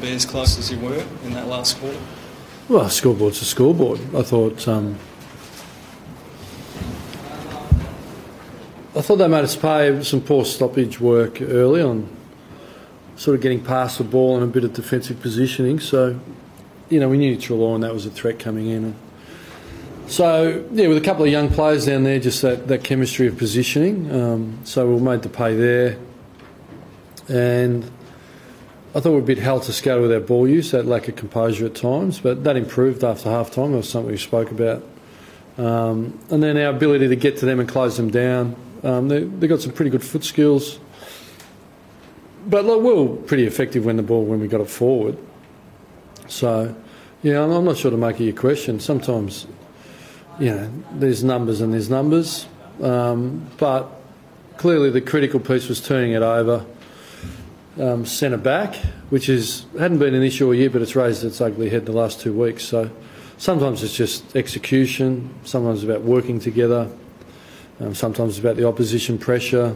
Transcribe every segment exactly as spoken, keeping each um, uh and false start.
be as close as you were in that last quarter? Well, a scoreboard's a scoreboard. I thought um, I thought they made us pay some poor stoppage work early on, sort of getting past the ball and a bit of defensive positioning. So, you know, we knew Treloar that was a threat coming in. And so, yeah, with a couple of young players down there, just that, that chemistry of positioning. Um, so we were made to pay there. And I thought we were a bit helter-skelter with our ball use, that lack of composure at times, but that improved after half-time. That was something we spoke about. Um, and then our ability to get to them and close them down. Um, they, they got some pretty good foot skills. But like, we were pretty effective when the ball, when we got it forward. So, yeah, I'm not sure to make it your question. Sometimes, you know, there's numbers and there's numbers. Um, but clearly the critical piece was turning it over. Um, centre back, which is hadn't been an issue all year, but it's raised its ugly head the last two weeks. So sometimes it's just execution, sometimes it's about working together, um, sometimes it's about the opposition pressure.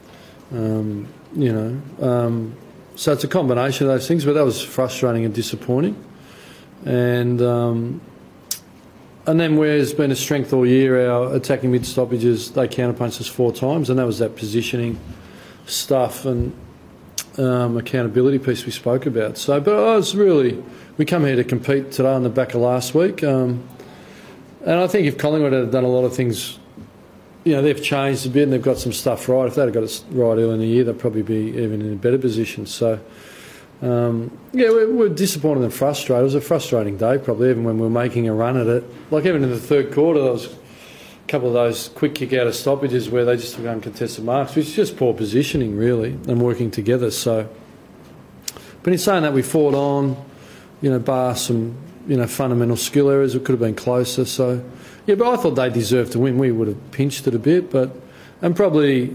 Um, you know, um, so it's a combination of those things. But that was frustrating and disappointing. And um, and then where there's been a strength all year, our attacking mid stoppages, they counterpunched us four times, and that was that positioning stuff and. Um, accountability piece we spoke about. So, but I was really, we come here to compete today on the back of last week. Um, and I think if Collingwood had done a lot of things, you know, they've changed a bit and they've got some stuff right. If they'd have got it right early in the year, they'd probably be even in a better position. So, um, yeah, we're, we're disappointed and frustrated. It was a frustrating day, probably, even when we were making a run at it. Like, even in the third quarter, there was a couple of those quick kick out of stoppages where they just took uncontested marks, which is just poor positioning, really, and working together. So, but in saying that, we fought on, you know, bar some, you know, fundamental skill errors. It could have been closer. So, yeah, but I thought they deserved to win. We would have pinched it a bit, but and probably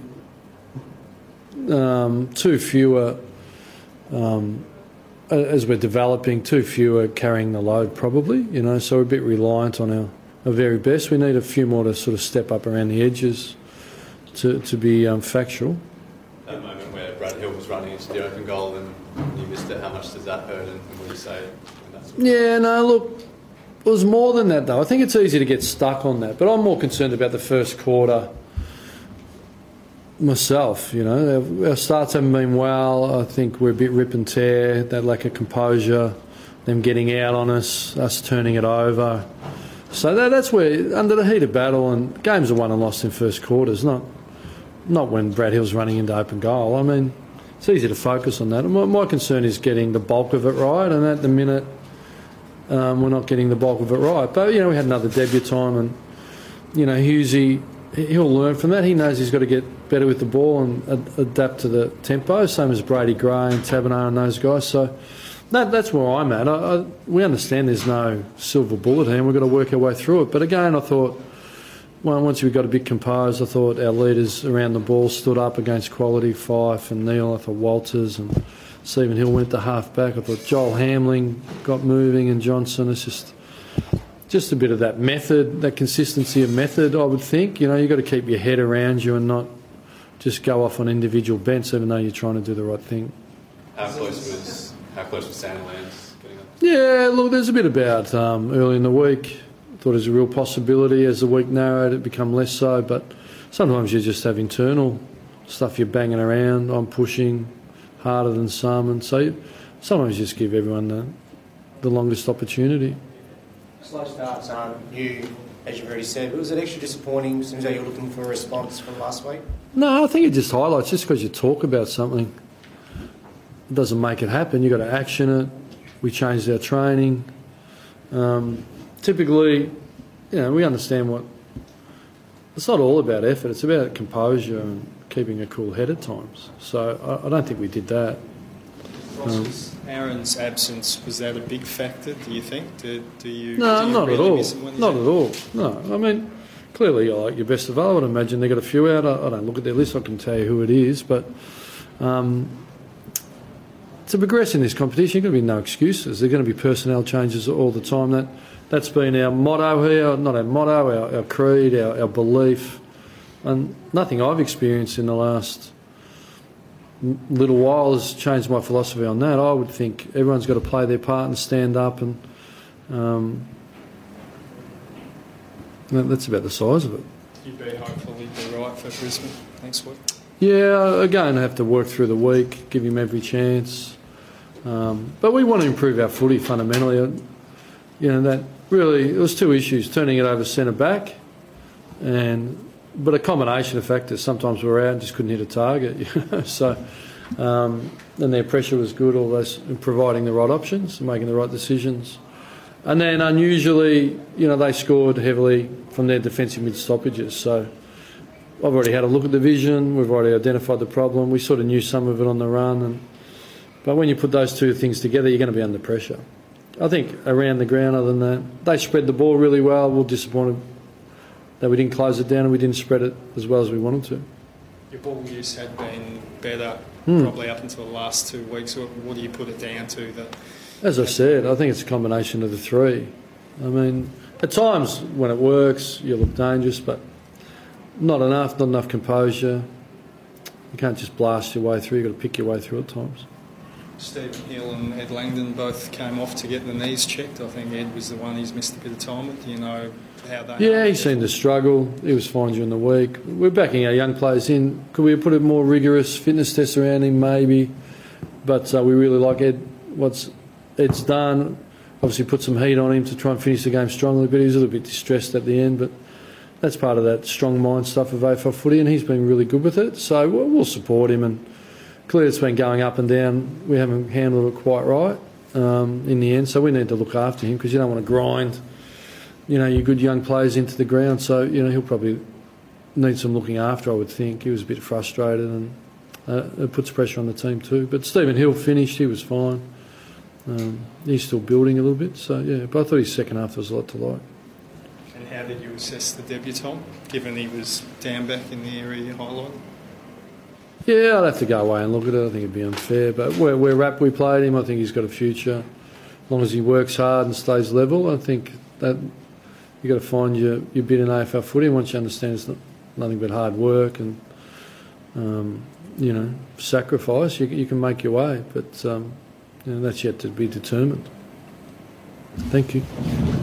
um, too fewer, um, as we're developing, too fewer carrying the load, probably. You know, so we're a bit reliant on our. Our very best. We need a few more to sort of step up around the edges to, to be um, factual. That moment where Brad Hill was running into the open goal and you missed it, how much does that hurt and what do you say? Yeah, no, look, it was more than that though. I think it's easy to get stuck on that, but I'm more concerned about the first quarter myself, you know. Our, our starts haven't been well. I think we're a bit rip and tear, that lack of composure, them getting out on us, us turning it over. So that, that's where, under the heat of battle, and games are won and lost in first quarters, not not when Brad Hill's running into open goal. I mean, it's easy to focus on that. My, my concern is getting the bulk of it right, and at the minute, um, we're not getting the bulk of it right. But, you know, we had another debut time, and, you know, Hughesy, he'll learn from that. He knows he's got to get better with the ball and ad- adapt to the tempo, same as Brady Gray and Taberner and those guys. So that, that's where I'm at. I, I, we understand there's no silver bullet here and we've got to work our way through it. But again, I thought, well, once we got a bit composed, I thought our leaders around the ball stood up against quality, Fife and Neil. I thought Walters and Stephen Hill went to half-back. I thought Joel Hamling got moving and Johnson. It's just just a bit of that method, that consistency of method, I would think. You know, you've got to keep your head around you and not just go off on individual bents even though you're trying to do the right thing. How close was, how close was Sandilands getting up? Yeah, look, there's a bit about um, early in the week. Thought it was a real possibility. As the week narrowed, it become less so. But sometimes you just have internal stuff you're banging around. I'm pushing harder than some. And so you, sometimes you just give everyone the, the longest opportunity. Slow starts aren't new, as you've already said, but was it extra disappointing? Seems like you're looking for a response from last week. No, I think it just highlights, just because you talk about something, it doesn't make it happen. You've got to action it. We changed our training. Um, typically, you know, we understand what... It's not all about effort. It's about composure and keeping a cool head at times. So I, I don't think we did that. Um, Aaron's absence, was that a big factor, do you think? Do, do you, no, do you not really at all. miss him when he's Not out? at all. No, I mean, clearly you like your best available. I'd imagine they've got a few out. I, I don't look at their list. I can tell you who it is. But um, to progress in this competition, there's going to be no excuses. There are going to be personnel changes all the time. That, that's been our motto here. Not our motto, our, our creed, our, our belief. And nothing I've experienced in the last little while has changed my philosophy on that. I would think everyone's got to play their part and stand up, and um, that's about the size of it. You'd be hopeful he'd be right for Brisbane next week? Yeah, again, I have to work through the week, give him every chance. Um, but we want to improve our footy fundamentally. You know, that really, it was two issues, turning it over centre back, and but a combination of factors. Sometimes we were out and just couldn't hit a target. You know? So, um, and their pressure was good, all those, in providing the right options and making the right decisions. And then unusually, you know, they scored heavily from their defensive mid-stoppages. So I've already had a look at the vision. We've already identified the problem. We sort of knew some of it on the run. And, but when you put those two things together, you're going to be under pressure. I think around the ground, other than that, they spread the ball really well. We're disappointed that we didn't close it down and we didn't spread it as well as we wanted to. Your ball use had been better Hmm. probably up until the last two weeks. What, what do you put it down to? That As I said, I think it's a combination of the three. I mean, at times when it works, you look dangerous, but not enough, not enough composure. You can't just blast your way through, you've got to pick your way through at times. Stephen Hill and Ed Langdon both came off to get the knees checked. I think Ed was the one who's missed a bit of time with. Do you know how they Yeah, are? he seemed to struggle. He was fine during the week. We're backing our young players in. Could we have put a more rigorous fitness test around him? Maybe. But uh, we really like Ed. What's Ed's done. Obviously put some heat on him to try and finish the game strongly, but he was a little bit distressed at the end. But that's part of that strong mind stuff of A F L footy, and he's been really good with it. So we'll, we'll support him. And clearly it's been going up and down. We haven't handled it quite right um, in the end, so we need to look after him because you don't want to grind, you know, your good young players into the ground. So, you know, he'll probably need some looking after, I would think. He was a bit frustrated, and uh, it puts pressure on the team too. But Stephen Hill finished, he was fine. Um, he's still building a little bit, so yeah. But I thought his second half there was a lot to like. And how did you assess the debutant, given he was down back in the area you highlighted? Yeah, I'd have to go away and look at it. I think it'd be unfair, but we're, we're rapt we played him. I think he's got a future. As long as he works hard and stays level, I think that you've got to find your, your bit in A F L footy. Once you understand it's not, nothing but hard work and, um, you know, sacrifice, you, you can make your way. But um, you know, that's yet to be determined. Thank you.